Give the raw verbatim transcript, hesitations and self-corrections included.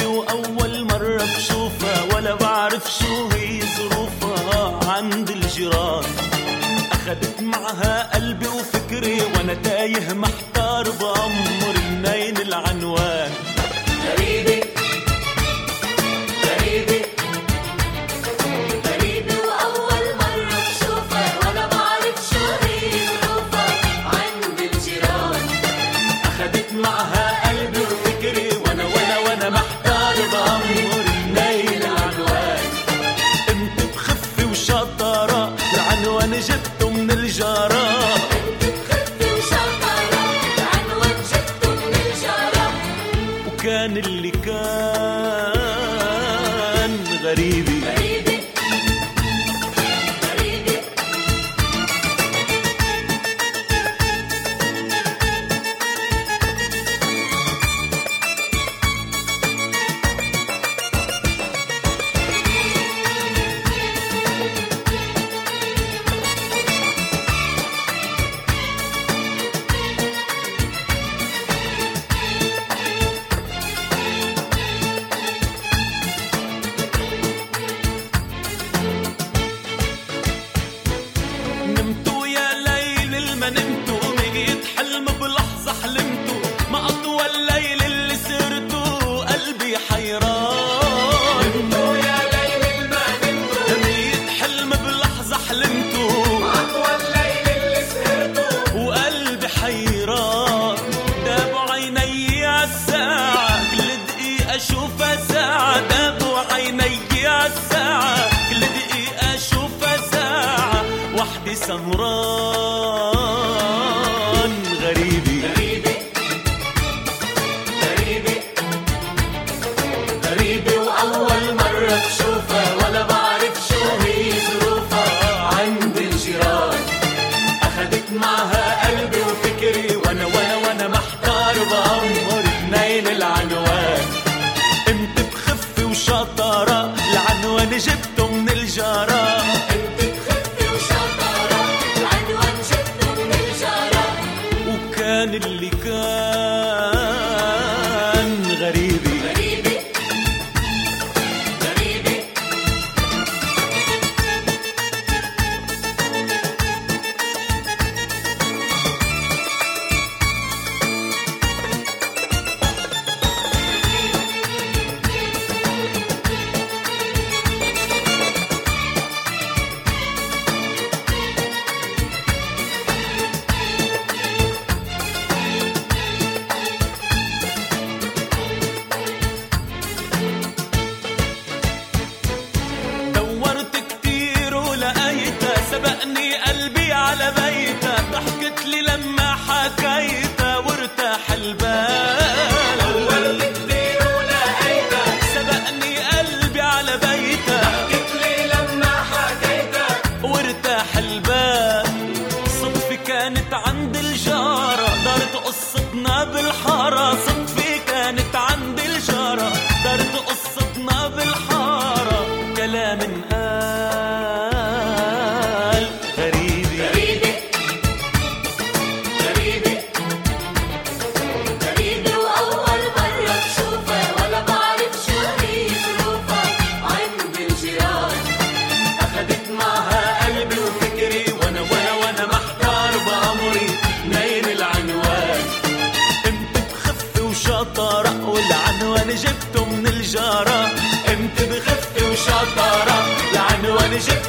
وأول مرة بشوفها ولا بعرف شو هي ظروفها عند الجيران. أخدت معها قلبي وفكري وأنا تايه محتار بأمر منين العنوان. غريبة غريبة غريبة وأول مرة بشوفها ولا بعرف شو هي ظروفها عند الجيران. أخدت معها قلبي وفكري وأنا وأنا وأنا محتار بأمر منين العنوان. أنت بخفي وشطارة العنوان جبته من الجارة. كان اللي كان غريبي غريبة غريبة نمتوا يا ليل الما نمتوا ميت حلم بلحظة حلمتوا ما أطول الليل اللي سرتوا قلبي حيران. نمتوا يا ليل الما نمتوا ميت حلم بلحظة حلمتوا ما أطول الليل اللي سهرتوا وقلبي حيران. دابوا عيني عالساعة كل دقيقة أشوفها ساعة. دابوا عيني عالساعة كل دقيقة أشوفها ساعة. وحدي سهران غريبي غريبة غريبة غريبة وأول مرة بشوفها ولا بعرف شو هي ظروفها عند الجيران. أخدت معها قلبي وفكري وأنا وأنا وأنا محتار بأمر منين العنوان. أنت بخفي وشطارة العنوان جبته من الجارة. أنت بخفي وشطارة العنوان جبته من الجارة. وكان اللي كان غريبي غريبة غريبة دورت كتير ولقيتها سبقني قلبي على بيتها. ضحكت لي لما حكيتها وارتاح البال. دورت كتير ولقيتها سبقني قلبي على بيتها ضحكت لي لما حكيتها وارتاح البال. صدفة كانت عند الجارة دارت قصتنا بالحارة. صدفة كانت عند الجارة دارت قصتنا بالحارة. كلام انقال غريبي غريبة غريبة غريبة وأول مرة بشوفها ولا بعرف شو هي ظروفها عند الجيران. أخدت معها قلبي وفكري وأنا وأنا وأنا محتار بأمري منين العنوان. أنت بخفي وشطارة والعنوان جبته من الجارة. أنت بخفي وشطارة العنوان جبته